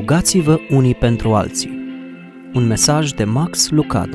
Rugați-vă unii pentru alții. Un mesaj de Max Lucado.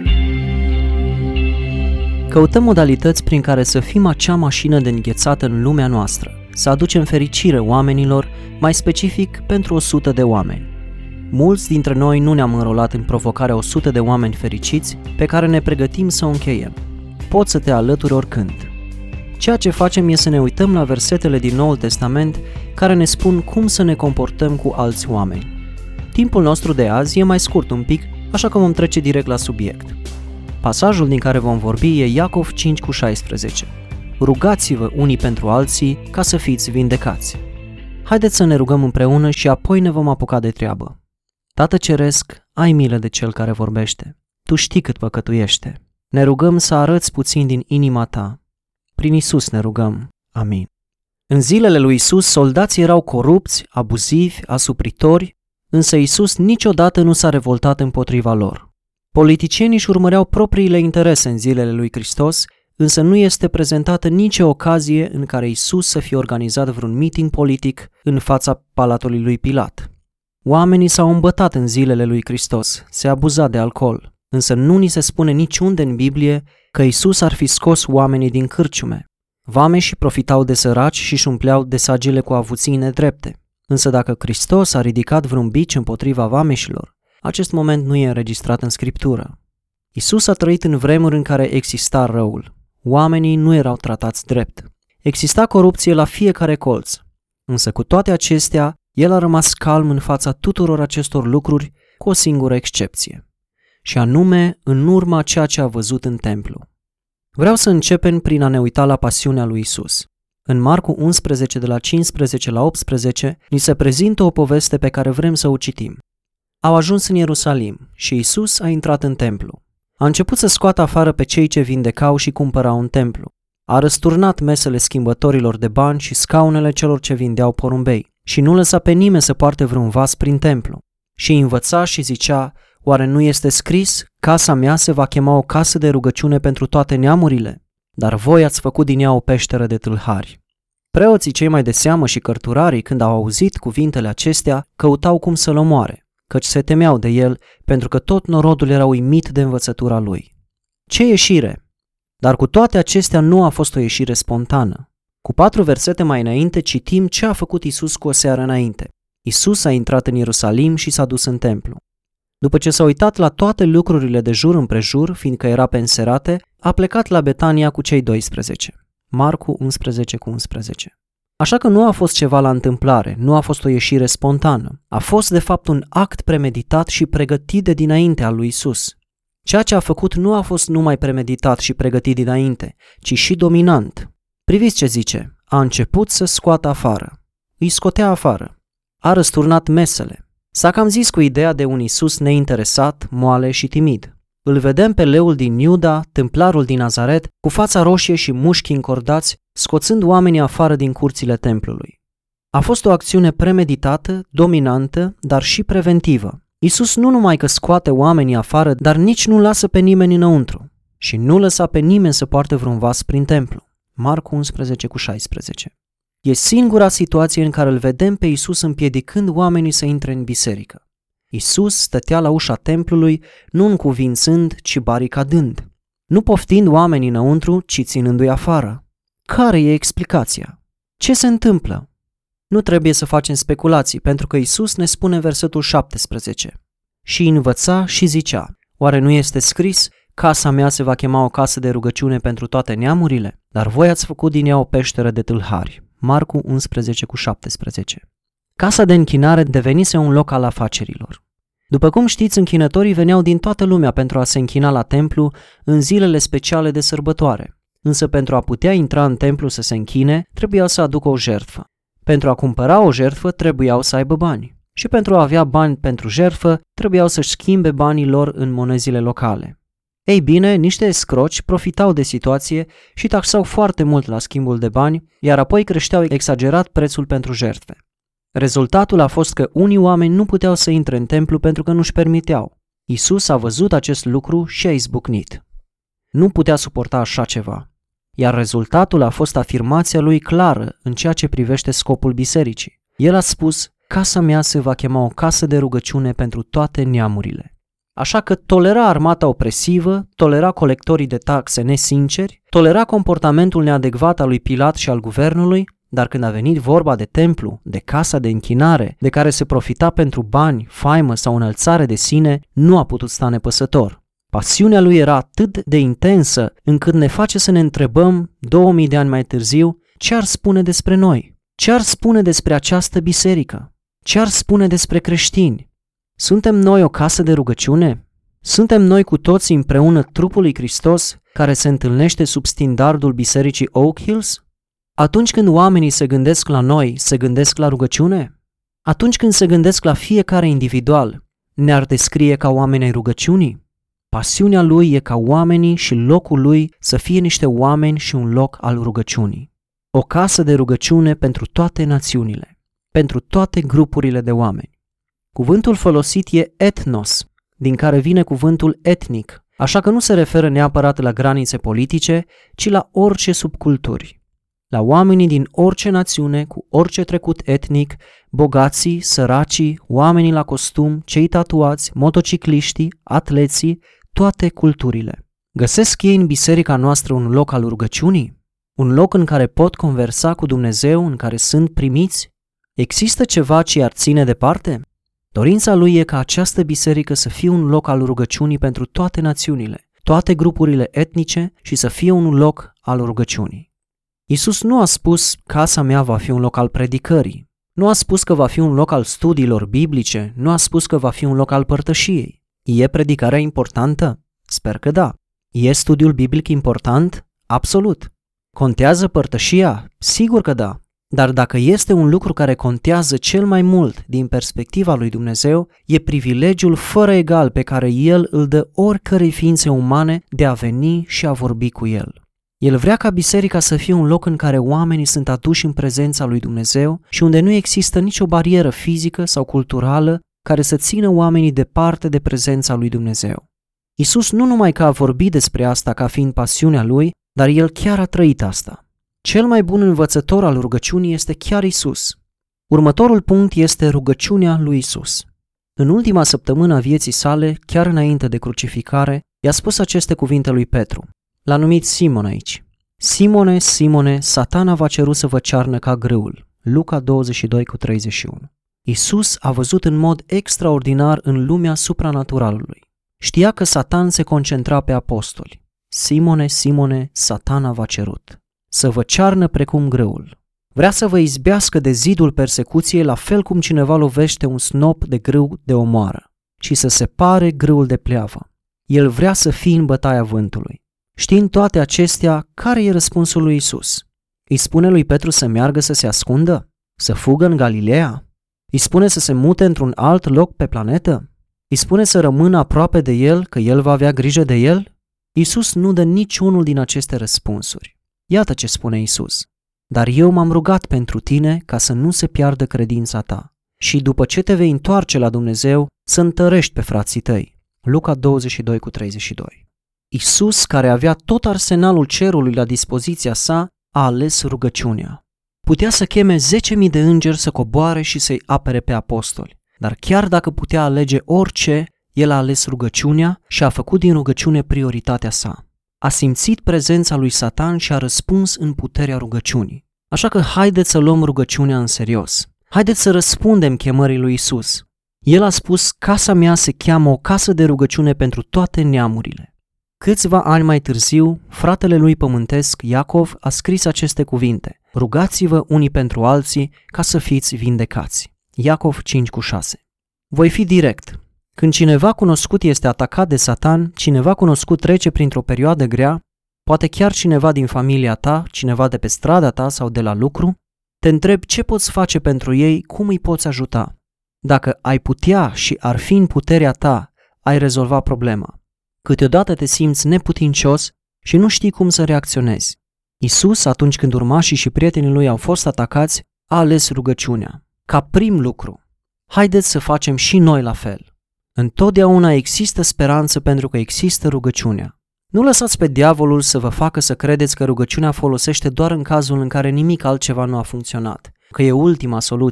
Căutăm modalități prin care să fim acea mașină de înghețată în lumea noastră, să aducem fericire oamenilor, mai specific pentru 100 de oameni. Mulți dintre noi nu ne-am înrolat în provocarea 100 de oameni fericiți pe care ne pregătim să o încheiem. Poți să te alături oricând. Ceea ce facem e să ne uităm la versetele din Noul Testament care ne spun cum să ne comportăm cu alți oameni. Timpul nostru de azi e mai scurt un pic, așa că vom trece direct la subiect. Pasajul din care vom vorbi e Iacov 5:16. Rugați-vă unii pentru alții ca să fiți vindecați. Haideți să ne rugăm împreună și apoi ne vom apuca de treabă. Tată Ceresc, ai milă de cel care vorbește. Tu știi cât păcătuiește. Ne rugăm să arăți puțin din inima ta. Prin Isus ne rugăm. Amin. În zilele lui Isus, soldații erau corupți, abuzivi, asupritori, însă Isus niciodată nu s-a revoltat împotriva lor. Politicienii își urmăreau propriile interese în zilele lui Hristos, însă nu este prezentată nicio ocazie în care Isus să fie organizat vreun meeting politic în fața palatului lui Pilat. Oamenii s-au îmbătat în zilele lui Hristos, se abuza de alcool, însă nu ni se spune niciunde în Biblie că Isus ar fi scos oamenii din cârciume. Vameșii profitau de săraci și își umpleau desagile cu avuții nedrepte. Însă dacă Hristos a ridicat vreun bici împotriva vameșilor, acest moment nu e înregistrat în Scriptură. Isus a trăit în vremuri în care exista răul. Oamenii nu erau tratați drept. Exista corupție la fiecare colț. Însă cu toate acestea, el a rămas calm în fața tuturor acestor lucruri, cu o singură excepție. Și anume, în urma ceea ce a văzut în templu. Vreau să începem prin a ne uita la pasiunea lui Isus. În Marcu 11, de la 15 la 18, ni se prezintă o poveste pe care vrem să o citim. Au ajuns în Ierusalim și Isus a intrat în templu. A început să scoată afară pe cei ce vindecau și cumpărau în templu. A răsturnat mesele schimbătorilor de bani și scaunele celor ce vindeau porumbei și nu lăsa pe nimeni să poarte vreun vas prin templu. Și învăța și zicea: oare nu este scris, casa mea se va chema o casă de rugăciune pentru toate neamurile? Dar voi ați făcut din ea o peșteră de tâlhari. Preoții cei mai de seamă și cărturarii, când au auzit cuvintele acestea, căutau cum să-l omoare, căci se temeau de el, pentru că tot norodul era uimit de învățătura lui. Ce ieșire! Dar cu toate acestea nu a fost o ieșire spontană. Cu 4 versete mai înainte citim ce a făcut Isus cu o seară înainte. Isus a intrat în Ierusalim și s-a dus în templu. După ce s-a uitat la toate lucrurile de jur împrejur, fiindcă era pe înserate, a plecat la Betania cu cei 12. Marcu 11:11. Așa că nu a fost ceva la întâmplare, nu a fost o ieșire spontană. A fost de fapt un act premeditat și pregătit de dinainte al lui Isus. Ceea ce a făcut nu a fost numai premeditat și pregătit dinainte, ci și dominant. Priviți ce zice: a început să scoată afară. Îi scotea afară. A răsturnat mesele. S-a cam zis cu ideea de un Isus neinteresat, moale și timid. Îl vedem pe leul din Iuda, templarul din Nazaret, cu fața roșie și mușchi încordați, scoțând oamenii afară din curțile templului. A fost o acțiune premeditată, dominantă, dar și preventivă. Isus nu numai că scoate oamenii afară, dar nici nu lasă pe nimeni înăuntru. Și nu lăsa pe nimeni să poarte vreun vas prin templu. Marcu 11:16. E singura situație în care îl vedem pe Isus împiedicând oamenii să intre în biserică. Isus stătea la ușa templului, nu încuvințând, ci baricadând. Nu poftind oamenii înăuntru, ci ținându-i afară. Care e explicația? Ce se întâmplă? Nu trebuie să facem speculații, pentru că Isus ne spune în versetul 17. Și învăța și zicea: oare nu este scris, casa mea se va chema o casă de rugăciune pentru toate neamurile? Dar voi ați făcut din ea o peșteră de tâlhari. Marcu 11:17. Casa de închinare devenise un loc al afacerilor. După cum știți, închinătorii veneau din toată lumea pentru a se închina la templu în zilele speciale de sărbătoare. Însă pentru a putea intra în templu să se închine, trebuiau să aducă o jertfă. Pentru a cumpăra o jertfă, trebuiau să aibă bani. Și pentru a avea bani pentru jertfă, trebuiau să-și schimbe banii lor în monezile locale. Ei bine, niște escroci profitau de situație și taxau foarte mult la schimbul de bani, iar apoi creșteau exagerat prețul pentru jertfe. Rezultatul a fost că unii oameni nu puteau să intre în templu pentru că nu-și permiteau. Isus a văzut acest lucru și a izbucnit. Nu putea suporta așa ceva. Iar rezultatul a fost afirmația lui clară în ceea ce privește scopul bisericii. El a spus: casa mea se va chema o casă de rugăciune pentru toate neamurile. Așa că tolera armata opresivă, tolera colectorii de taxe nesinceri, tolera comportamentul neadecvat al lui Pilat și al guvernului, dar când a venit vorba de templu, de casa de închinare, de care se profita pentru bani, faimă sau înălțare de sine, nu a putut sta nepăsător. Pasiunea lui era atât de intensă încât ne face să ne întrebăm 2000 de ani mai târziu ce ar spune despre noi, ce ar spune despre această biserică, ce ar spune despre creștini. Suntem noi o casă de rugăciune? Suntem noi cu toții împreună trupul lui Hristos care se întâlnește sub standardul bisericii Oak Hills? Atunci când oamenii se gândesc la noi, se gândesc la rugăciune? Atunci când se gândesc la fiecare individual, ne-ar descrie ca oameni ai rugăciunii? Pasiunea lui e ca oamenii și locul lui să fie niște oameni și un loc al rugăciunii. O casă de rugăciune pentru toate națiunile, pentru toate grupurile de oameni. Cuvântul folosit e ethnos, din care vine cuvântul etnic, așa că nu se referă neapărat la granițe politice, ci la orice subculturi. La oamenii din orice națiune, cu orice trecut etnic, bogații, săracii, oamenii la costum, cei tatuați, motocicliștii, atleții, toate culturile. Găsesc ei în biserica noastră un loc al rugăciunii? Un loc în care pot conversa cu Dumnezeu, în care sunt primiți? Există ceva ce i-ar ține departe? Dorința lui e ca această biserică să fie un loc al rugăciunii pentru toate națiunile, toate grupurile etnice și să fie un loc al rugăciunii. Iisus nu a spus, casa mea va fi un loc al predicării, nu a spus că va fi un loc al studiilor biblice, nu a spus că va fi un loc al părtășiei. E predicarea importantă? Sper că da. E studiul biblic important? Absolut. Contează părtășia? Sigur că da. Dar dacă este un lucru care contează cel mai mult din perspectiva lui Dumnezeu, e privilegiul fără egal pe care El îl dă oricărei ființe umane de a veni și a vorbi cu El. El vrea ca biserica să fie un loc în care oamenii sunt aduși în prezența lui Dumnezeu și unde nu există nicio barieră fizică sau culturală care să țină oamenii departe de prezența lui Dumnezeu. Iisus nu numai că a vorbit despre asta ca fiind pasiunea lui, dar El chiar a trăit asta. Cel mai bun învățător al rugăciunii este chiar Iisus. Următorul punct este rugăciunea lui Iisus. În ultima săptămână a vieții sale, chiar înainte de crucificare, i-a spus aceste cuvinte lui Petru. L-a numit Simon aici. Simone, Simone, Satana v-a cerut să vă cearnă ca grâul. Luca 22:31. Iisus a văzut în mod extraordinar în lumea supranaturalului. Știa că Satan se concentra pe apostoli. Simone, Simone, Satana v-a cerut să vă cearnă precum grâul. Vrea să vă izbească de zidul persecuției la fel cum cineva lovește un snop de grâu de omoară și să separe grâul de pleavă. El vrea să fie în bătaia vântului. Știind toate acestea, care e răspunsul lui Iisus? Îi spune lui Petru să meargă să se ascundă? Să fugă în Galileea? Îi spune să se mute într-un alt loc pe planetă? Îi spune să rămână aproape de el, că el va avea grijă de el? Iisus nu dă niciunul din aceste răspunsuri. Iată ce spune Iisus. Dar eu m-am rugat pentru tine ca să nu se piardă credința ta și după ce te vei întoarce la Dumnezeu să întărești pe frații tăi. Luca 22:32. Iisus, care avea tot arsenalul cerului la dispoziția sa, a ales rugăciunea. Putea să cheme 10.000 de îngeri să coboare și să-i apere pe apostoli, dar chiar dacă putea alege orice, el a ales rugăciunea și a făcut din rugăciune prioritatea sa. A simțit prezența lui Satan și a răspuns în puterea rugăciunii. Așa că haideți să luăm rugăciunea în serios. Haideți să răspundem chemării lui Iisus. El a spus, casa mea se cheamă o casă de rugăciune pentru toate neamurile. Câțiva ani mai târziu, fratele lui pământesc, Iacov, a scris aceste cuvinte. Rugați-vă unii pentru alții ca să fiți vindecați. Iacov 5:6. Voi fi direct. Când cineva cunoscut este atacat de Satan, cineva cunoscut trece printr-o perioadă grea, poate chiar cineva din familia ta, cineva de pe strada ta sau de la lucru, te întrebi ce poți face pentru ei, cum îi poți ajuta. Dacă ai putea și ar fi în puterea ta, ai rezolva problema. Câteodată te simți neputincios și nu știi cum să reacționezi. Iisus, atunci când urmașii și prietenii lui au fost atacați, a ales rugăciunea. Ca prim lucru. Haideți să facem și noi la fel. Întotdeauna există speranță pentru că există rugăciunea. Nu lăsați pe diavolul să vă facă să credeți că rugăciunea folosește doar în cazul în care nimic altceva nu a funcționat, că e ultima soluție.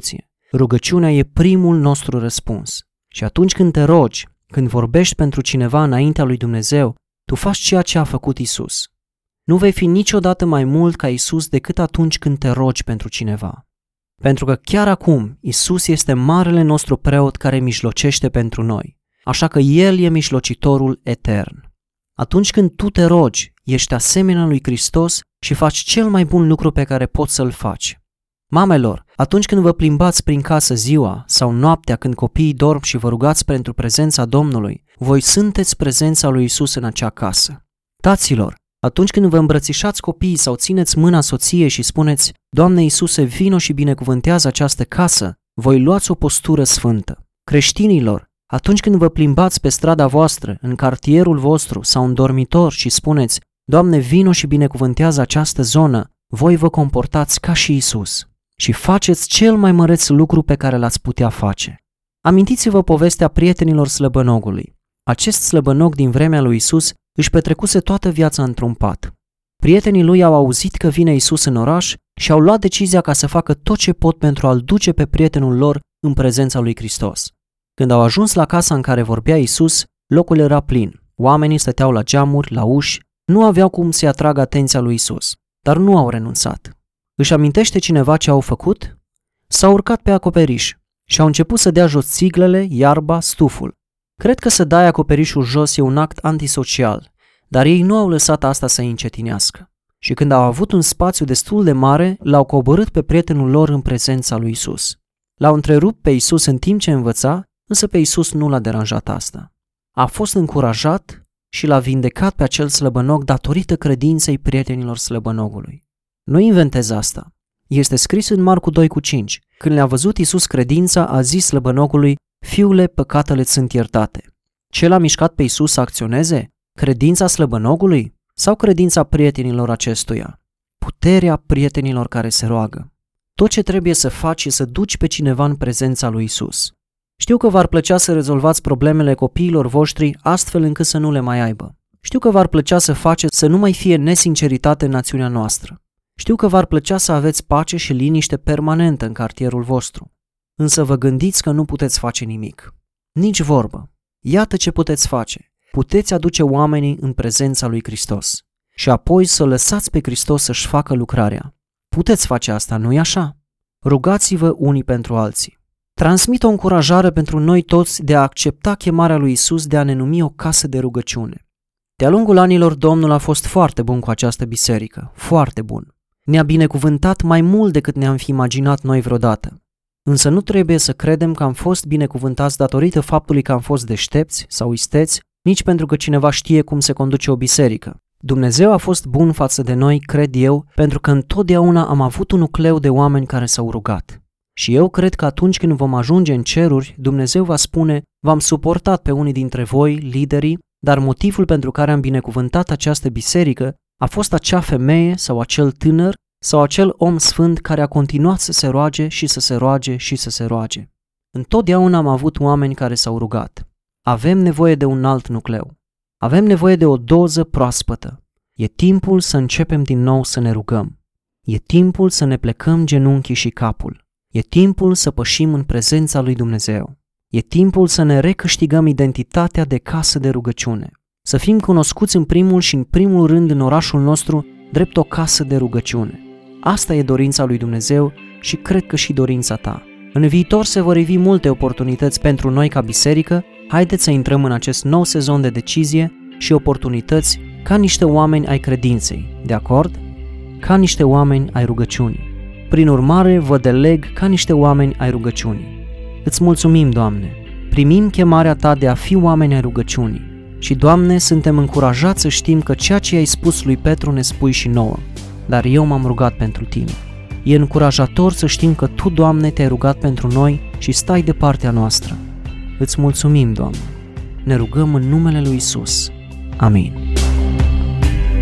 Rugăciunea e primul nostru răspuns. Și atunci când te rogi, când vorbești pentru cineva înaintea lui Dumnezeu, tu faci ceea ce a făcut Isus. Nu vei fi niciodată mai mult ca Isus decât atunci când te rogi pentru cineva. Pentru că chiar acum Isus este marele nostru preot care mijlocește pentru noi, așa că El e mijlocitorul etern. Atunci când tu te rogi, ești asemenea lui Hristos și faci cel mai bun lucru pe care poți să-l faci. Mamelor, atunci când vă plimbați prin casă ziua sau noaptea când copiii dorm și vă rugați pentru prezența Domnului, voi sunteți prezența lui Isus în acea casă. Taților, atunci când vă îmbrățișați copiii sau țineți mâna soției și spuneți: Doamne Iisuse, vino și binecuvântează această casă, voi luați o postură sfântă. Creștinilor, atunci când vă plimbați pe strada voastră, în cartierul vostru sau în dormitor și spuneți: Doamne, vino și binecuvântează această zonă, voi vă comportați ca și Isus și faceți cel mai măreț lucru pe care l-ați putea face. Amintiți-vă povestea prietenilor slăbănogului. Acest slăbănog din vremea lui Isus își petrecuse toată viața într-un pat. Prietenii lui au auzit că vine Isus în oraș și au luat decizia ca să facă tot ce pot pentru a-l duce pe prietenul lor în prezența lui Hristos. Când au ajuns la casa în care vorbea Isus, locul era plin. Oamenii stăteau la geamuri, la uși, nu aveau cum să-i atragă atenția lui Isus, dar nu au renunțat. Își amintește cineva ce au făcut? S-au urcat pe acoperiș și au început să dea jos țiglele, iarba, stuful. Cred că să dai acoperișul jos e un act antisocial, dar ei nu au lăsat asta să îi încetinească. Și când au avut un spațiu destul de mare, l-au coborât pe prietenul lor în prezența lui Isus. L-au întrerupt pe Isus în timp ce învăța, însă pe Isus nu l-a deranjat asta. A fost încurajat și l-a vindecat pe acel slăbănog datorită credinței prietenilor slăbănogului. Nu inventez asta. Este scris în Marcu 2:5. Când le-a văzut Isus credința, a zis slăbănogului: Fiule, păcatele-ți sunt iertate. Ce l-a mișcat pe Isus să acționeze? Credința slăbănogului sau credința prietenilor acestuia? Puterea prietenilor care se roagă. Tot ce trebuie să faci e să duci pe cineva în prezența lui Isus. Știu că v-ar plăcea să rezolvați problemele copiilor voștri astfel încât să nu le mai aibă. Știu că v-ar plăcea să faceți să nu mai fie nesinceritate în națiunea noastră. Știu că v-ar plăcea să aveți pace și liniște permanentă în cartierul vostru. Însă vă gândiți că nu puteți face nimic. Nici vorbă. Iată ce puteți face. Puteți aduce oamenii în prezența lui Hristos și apoi să lăsați pe Hristos să-și facă lucrarea. Puteți face asta, nu-i așa? Rugați-vă unii pentru alții. Transmit o încurajare pentru noi toți de a accepta chemarea lui Isus de a ne numi o casă de rugăciune. De-a lungul anilor, Domnul a fost foarte bun cu această biserică, foarte bun. Ne-a binecuvântat mai mult decât ne-am fi imaginat noi vreodată. Însă nu trebuie să credem că am fost binecuvântați datorită faptului că am fost deștepți sau isteți, nici pentru că cineva știe cum se conduce o biserică. Dumnezeu a fost bun față de noi, cred eu, pentru că întotdeauna am avut un nucleu de oameni care s-au rugat. Și eu cred că atunci când vom ajunge în ceruri, Dumnezeu va spune: v-am suportat pe unii dintre voi, liderii, dar motivul pentru care am binecuvântat această biserică a fost acea femeie sau acel tânăr sau acel om sfânt care a continuat să se roage și să se roage și să se roage. Întotdeauna am avut oameni care s-au rugat. Avem nevoie de un alt nucleu. Avem nevoie de o doză proaspătă. E timpul să începem din nou să ne rugăm. E timpul să ne plecăm genunchii și capul. E timpul să pășim în prezența lui Dumnezeu. E timpul să ne recâștigăm identitatea de casă de rugăciune. Să fim cunoscuți în primul și în primul rând în orașul nostru drept o casă de rugăciune. Asta e dorința lui Dumnezeu și cred că și dorința ta. În viitor se vor ivi multe oportunități pentru noi ca biserică. Haideți să intrăm în acest nou sezon de decizie și oportunități ca niște oameni ai credinței, de acord? Ca niște oameni ai rugăciunii. Prin urmare, vă deleg ca niște oameni ai rugăciunii. Îți mulțumim, Doamne! Primim chemarea Ta de a fi oameni ai rugăciunii. Și, Doamne, suntem încurajați să știm că ceea ce ai spus lui Petru ne spui și nouă. Dar eu m-am rugat pentru Tine. E încurajator să știm că Tu, Doamne, Te-ai rugat pentru noi și stai de partea noastră. Îți mulțumim, Doamne! Ne rugăm în numele lui Isus. Amin.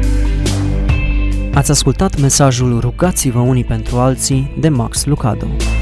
Ați ascultat mesajul Rugați-vă unii pentru alții de Max Lucado.